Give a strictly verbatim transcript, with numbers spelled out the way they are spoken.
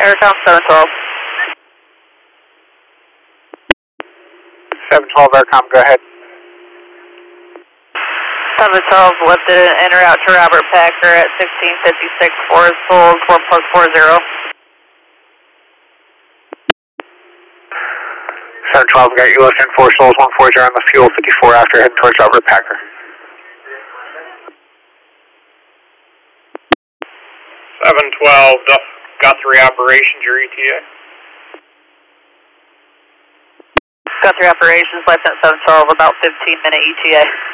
Aircom seven twelve. seven twelve Aircom, go ahead. seven twelve lifted an in route to Robert Packer at sixteen fifty-six Forest Bowl, four plus four zero. seven twelve, got you listening, four souls, one four zero on the fuel, fifty-four after, heading towards Robert Packer. seven twelve, Guthrie Operations, your E T A. Guthrie Operations, Lieutenant seven twelve, about fifteen minute E T A.